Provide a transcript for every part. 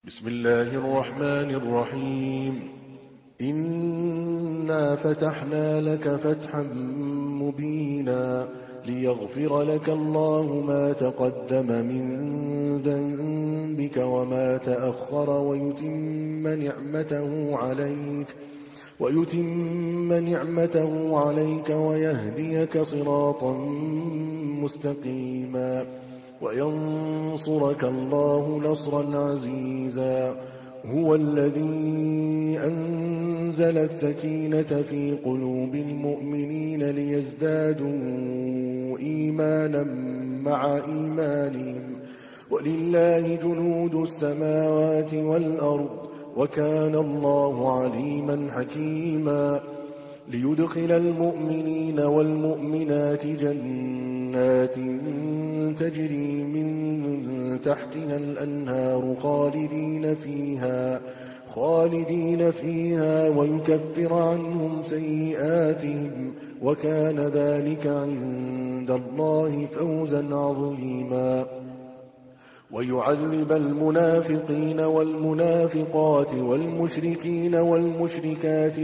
بسم الله الرحمن الرحيم. إنا فتحنا لك فتحا مبينا ليغفر لك الله ما تقدم من ذنبك وما تأخر ويتم نعمته عليك ويهديك صراطا مستقيما وينصرك الله نصرا عزيزا. هو الذي أنزل السكينة في قلوب المؤمنين ليزدادوا إيمانا مع إيمانهم ولله جنود السماوات والأرض وكان الله عليما حكيما. ليدخل المؤمنين والمؤمنات جنات تجري من تحتها الأنهار خالدين فيها ويكفر عنهم سيئاتهم وكان ذلك عند الله فوزا عظيما. ويعذب المنافقين والمنافقات والمشركين والمشركات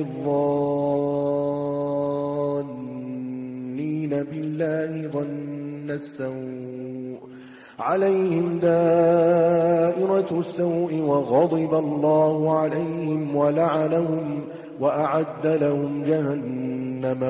الظانين بالله ظن السوء عليهم دائرة السوء وغضب الله عليهم ولعنهم وأعد لهم جهنم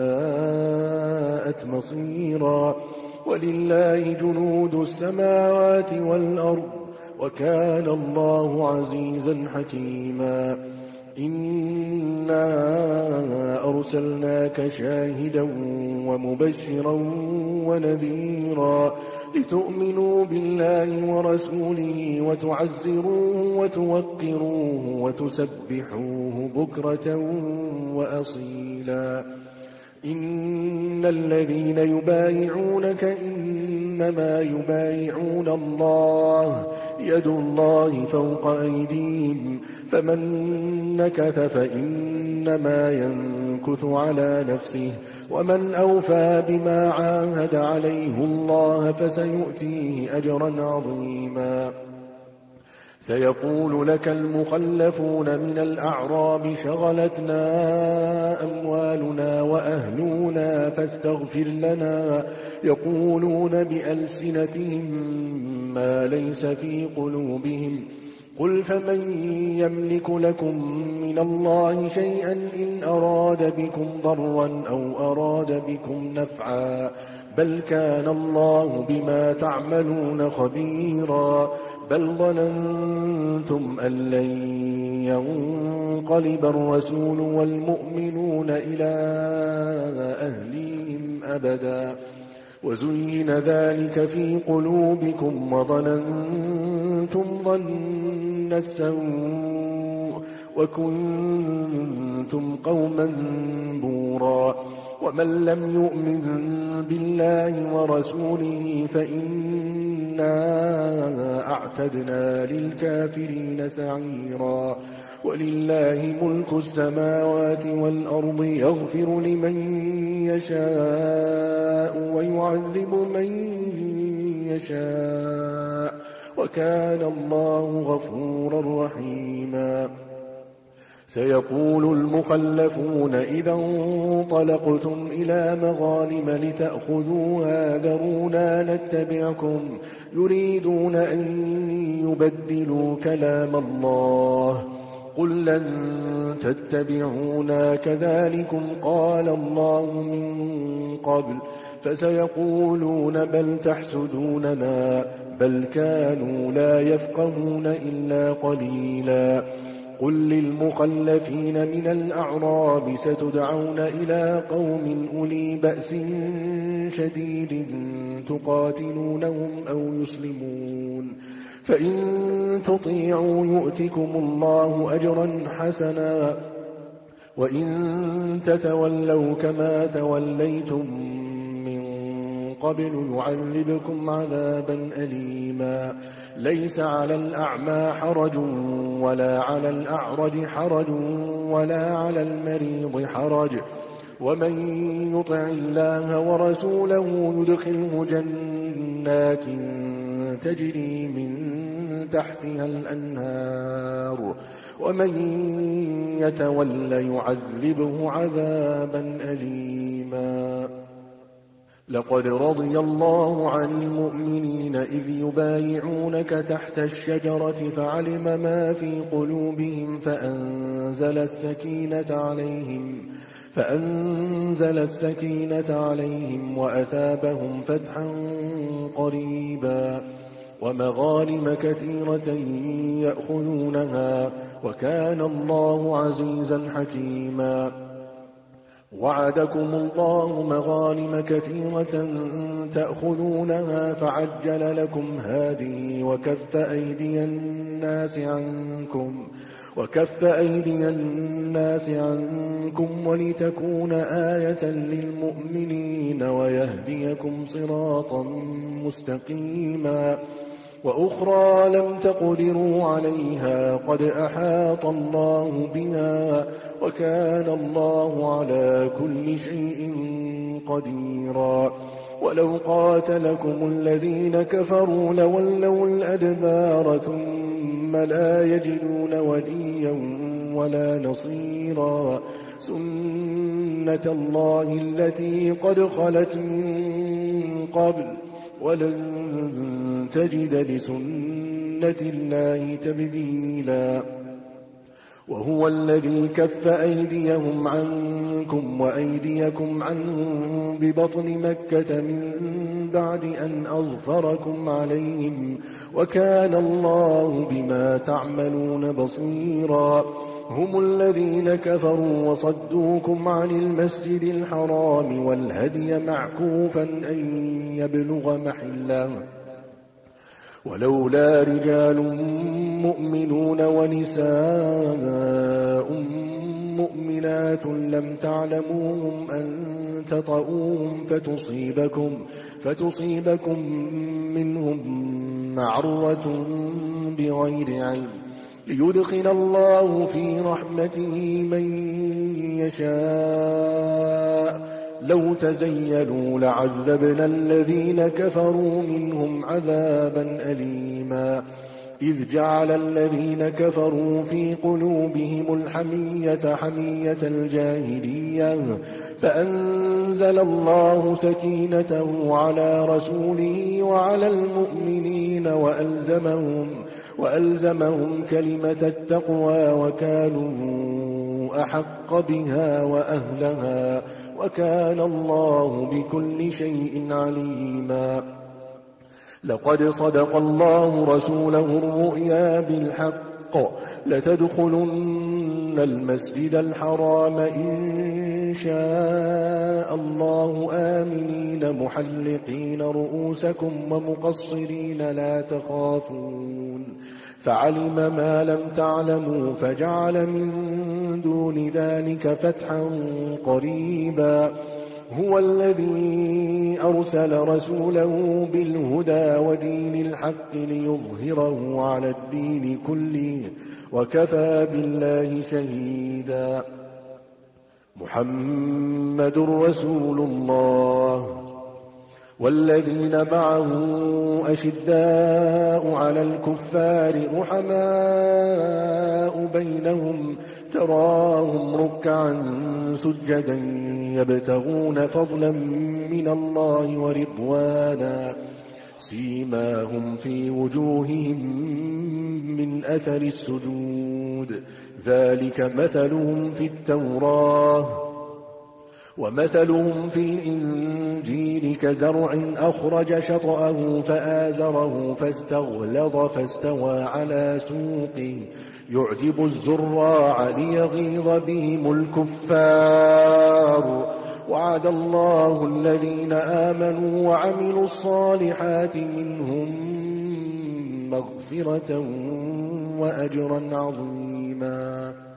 وساءت مصيرا. ولله جنود السماوات والأرض وكان الله عزيزا حكيما. إنا أرسلناك شاهدا ومبشرا ونذيرا لتؤمنوا بالله ورسوله وتعزروه وتوقروه وتسبحوه بكرة وأصيلا. إن الذين يبايعونك إنما يبايعون الله يد الله فوق أيديهم فمن نكث فإنما ينكث على نفسه ومن أوفى بما عاهد عليه الله فسيؤتيه أجرا عظيما. سيقول لك المخلفون من الأعراب شغلتنا أموالنا وأهلنا فاستغفر لنا يقولون بألسنتهم ما ليس في قلوبهم قل فمن يملك لكم من الله شيئا إن أراد بكم ضرا أو أراد بكم نفعا بل كان الله بما تعملون خبيرا. بل ظننتم أن لن ينقلب الرسول والمؤمنون إلى أهليهم أبدا وزين ذلك في قلوبكم وظننتم ظن السوء وكنتم قوما بورا. ومن لم يؤمن بالله ورسوله فإنا أعتدنا للكافرين سعيرا. ولله ملك السماوات والأرض يغفر لمن يشاء ويعذب من يشاء وكان الله غفورا رحيما. سيقول المخلفون إذا انطلقتم إلى مغانم لتأخذوها ذرونا نتبعكم يريدون أن يبدلوا كلام الله قل لن تتبعونا كذلكم قال الله من قبل فسيقولون بل تحسدوننا بل كانوا لا يفقهون إلا قليلا. قل للمخلفين من الأعراب ستدعون إلى قوم أولي بأس شديد تقاتلونهم أو يسلمون فإن تطيعوا يؤتكم الله أجرا حسنا وإن تتولوا كما توليتم من قبل يعذبكم عذابا أليما. ليس على الأعمى حرج ولا على الأعرج حرج ولا على المريض حرج ومن يطع الله ورسوله يدخله جنات تجري من تحتها الأنهار ومن يتول يعذبه عذابا أليما. لقد رضي الله عن المؤمنين إذ يبايعونك تحت الشجرة فعلم ما في قلوبهم فأنزل السكينة عليهم وأثابهم فتحا قريبا ومغانم كثيرة يأخذونها وكان الله عزيزا حكيما. وعدكم الله مغانم كثيرة تأخذونها فعجل لكم هذه وكف أيدي الناس عنكم ولتكون آية للمؤمنين ويهديكم صراطا مستقيما. وأخرى لم تقدروا عليها قد أحاط الله بها وكان الله على كل شيء قديرا. ولو قاتلكم الذين كفروا لولوا الأدبار ثم لا يجدون وليا ولا نصيرا. سنة الله التي قد خلت من قبل ولن تجد لسنة الله تبديلا. وهو الذي كف أيديهم عنكم وأيديكم عنهم ببطن مكة من بعد أن أظفركم عليهم وكان الله بما تعملون بصيرا. هم الذين كفروا وصدوكم عن المسجد الحرام والهدي معكوفا أن يبلغ محله ولولا رجال مؤمنون ونساء مؤمنات لم تعلموهم أن تطؤوهم فتصيبكم منهم معرة بغير علم ليدخل الله في رحمته من يشاء. لو تزيلوا لعذبنا الذين كفروا منهم عذابا أليما. إذ جعل الذين كفروا في قلوبهم الحمية حمية الجاهلية فأنزل الله سكينته على رسوله وعلى المؤمنين وألزمهم كلمة التقوى وكانوا أحق بها وأهلها وكان الله بكل شيء عليما. لقد صدق الله رسوله الرؤيا بالحق لتدخلن المسجد الحرام إن شاء الله آمنين محلقين رؤوسكم ومقصرين لا تخافون فعلم ما لم تعلموا فجعل من دون ذلك فتحا قريبا. هو الذي أرسل رسوله بالهدى ودين الحق ليظهره على الدين كله وكفى بالله شهيدا. محمد رسول الله والذين معه أشداء على الكفار رحماء بينهم تراهم ركعا سجدا يبتغون فضلا من الله ورضوانا سيماهم في وجوههم من أثر السجود ذلك مثلهم في التوراة ومثلهم في الإنجيل كزرع أخرج شطأه فآزره فاستغلظ فاستوى على سوقه يعجب الزراع ليغيظ بهم الكفار. وعد الله الذين آمنوا وعملوا الصالحات منهم مغفرة وأجرا عظيما.